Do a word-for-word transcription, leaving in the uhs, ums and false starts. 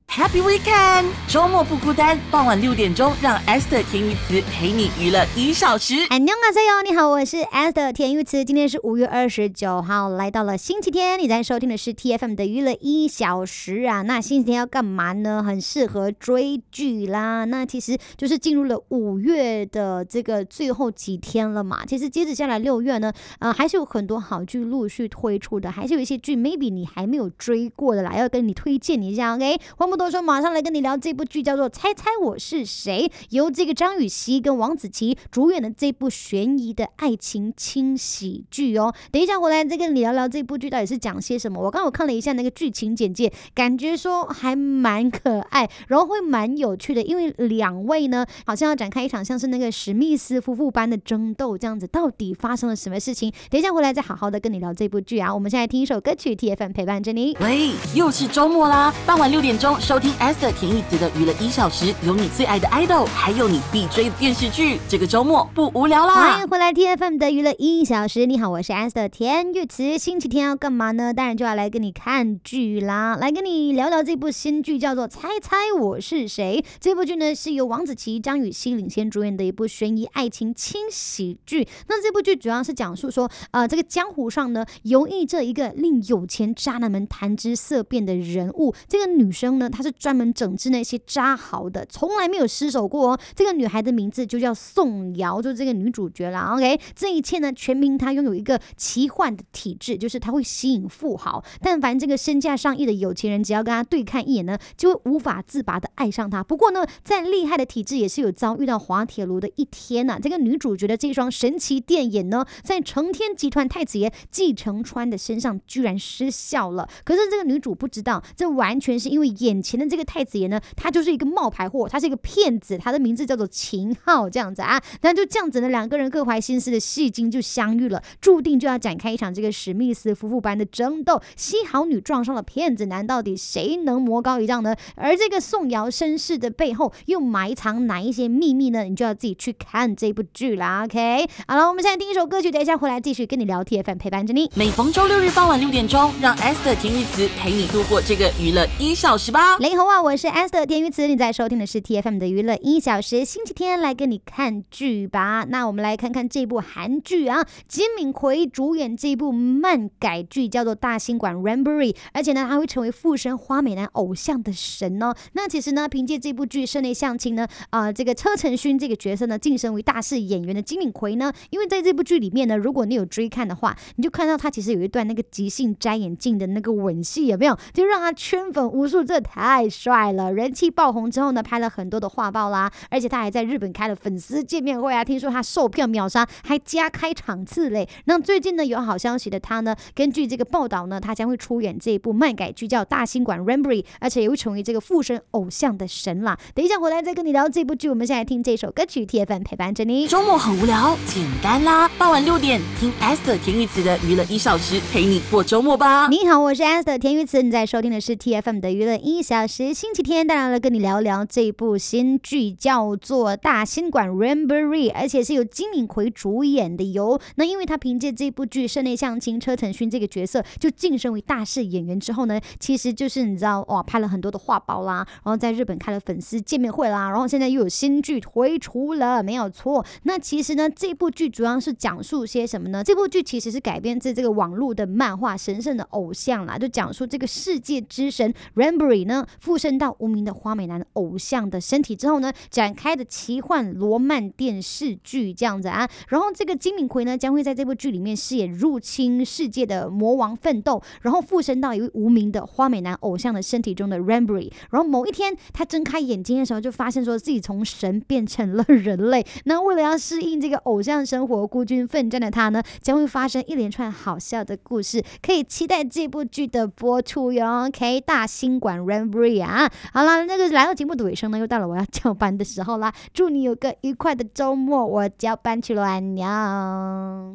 Happy Weekend， 周末不孤单。傍晚六点钟，让 Esther 田玉慈陪你娱乐一小时。 안녕하세요，你好，我是 Esther 田玉慈。今天是五月二十九号，来到了星期天。你在收听的是 T F M 的娱乐一小时啊。那星期天要干嘛呢？很适合追剧啦。那其实就是进入了五月的这个最后几天了嘛。其实接着下来六月呢，呃，还是有很多好剧陆续推出的，还是有一些剧 maybe 你还没有追过的啦，要跟你推荐一下。OK， 话不多说，马上来跟你聊这部剧，叫做《猜猜我是谁》，由这个张雨绮跟王子琪主演的这部悬疑的爱情轻喜剧哦。等一下回来再跟你聊聊这部剧到底是讲些什么。我刚刚看了一下那个剧情简介，感觉说还蛮可爱，然后会蛮有趣的，因为两位呢好像要展开一场像是那个史密斯夫妇般的争斗，这样子到底发生了什么事情？等一下回来再好好的跟你聊这部剧啊。我们现在听一首歌曲 ，T F M 陪伴着你。 喂，又是周末啦！傍晚六点钟收听 Esther 田玉慈的娱乐一小时，有你最爱的 idol， 还有你必追的电视剧。这个周末不无聊啦！ 欢迎回来 T F M 的娱乐一小时。你好，我是 Esther 田玉慈。星期天要干嘛呢？当然就要来跟你看剧啦，来跟你聊聊这部新剧，叫做《猜猜我是谁》。这部剧呢是由王子琪、张雨绮领衔主演的一部悬疑爱情轻喜剧。那这部剧主要是讲述说，呃，这个江湖上呢游弋着一个令有钱渣男们谈之色变的人物。这个女生呢，她是专门整治那些渣豪的，从来没有失手过哦。这个女孩的名字就叫宋瑶，就是这个女主角啦。OK， 这一切呢，全凭她拥有一个奇幻的体质，就是她会吸引富豪。但凡这个身价上亿的有钱人，只要跟她对看一眼呢，就会无法自拔的爱上她。不过呢，再厉害的体质也是有遭遇到滑铁卢的一天呐、啊。这个女主角的这双神奇电眼呢，在成天集团太子爷季承川的身上居然失效了。可是这个女主不知道，这完全是因为眼前的这个太子爷呢，他就是一个冒牌货，他是一个骗子，他的名字叫做秦昊，这样子啊。那就这样子呢，两个人各怀心思的戏精就相遇了，注定就要展开一场这个史密斯夫妇般的争斗。西好女撞上了骗子男，到底谁能魔高一丈呢？而这个宋瑶身世的背后又埋藏哪一些秘密呢？你就要自己去看这部剧啦。OK， 好了，我们现在听一首歌曲，等一下回来继续跟你聊 T F M 陪伴着你。 每逢周六日傍晚六点钟，让 Esther 田玉慈陪你度过这个娱乐一小时吧。 你好啊，我是 Esther 田玉慈，你在收听的是 T F M 的娱乐一小时，星期天来跟你看剧吧。那我们来看看这部韩剧啊，金敏奎主演这部漫改剧叫做《大兴馆 Rainbury》，而且呢，他会成为附身花美男偶像的神哦。那其实呢，凭借这部剧室内相亲呢，啊、呃，这个车承勋这个角色呢，晋升为大势演员的金敏奎呢，因为在这部剧里面呢，如果你有追看的话，你就看到他其实有一段那个即兴摘眼镜的那个吻戏，有没有？就让他圈粉无数，这太帅了！人气爆红之后呢，拍了很多的画报啦，而且他还在日本开了粉丝见面会啊，听说他售票秒杀，还加开场次嘞。那最近呢，有好消息的他呢，根据这个报道呢，他将会出演这一部漫改剧叫《大兴馆 Rainbury》，而且也会成为这个附身偶像的神啦。等一下回来再跟你聊这部剧，我们现在听这首歌曲 ，T F M 陪伴着你。 周末很无聊，简单啦，傍晚六点听 Esther 田玉慈的娱乐一小时，陪你过周末吧。 你好，我是 Esther 田玉慈，你在收听的是 T F M 的娱乐一小时。星期天当然了，跟你聊聊这部新剧叫做《大兴馆 Rainbury》，而且是由金敏奎主演的哟。那因为他凭借这部剧室内相亲车承勋这个角色，就晋升为大势演员之后呢，其实就是你知道哇，拍了很多的画报啦，然后在日本开了粉丝见面会啦，然后现在又有新剧推出了，没有错。那其实呢，这部剧主要是讲述些什么呢？这部剧其实是改编自这个网络的漫画《神圣的偶像》啦，就讲述这个世界之神 Rainbury 呢附身到无名的花美男偶像的身体之后呢，展开的奇幻罗曼电视剧这样子啊。然后这个金敏奎呢将会在这部剧里面饰演入侵世界的魔王奋斗，然后附身到一位无名的花美男偶像的身体中的 Rainbury。然后某一天他睁开眼睛的时候，就发现说自己从神变成了人类。那为了要适应这个偶像生活，孤军奋战的他呢，将会发生一连串好笑的故事，可以期待这部剧的播出哟。OK， 大兴馆 Rainbury 啊，好了，那个来到节目的尾声呢，又到了我要交班的时候啦。祝你有个愉快的周末，我交班去了，安妞。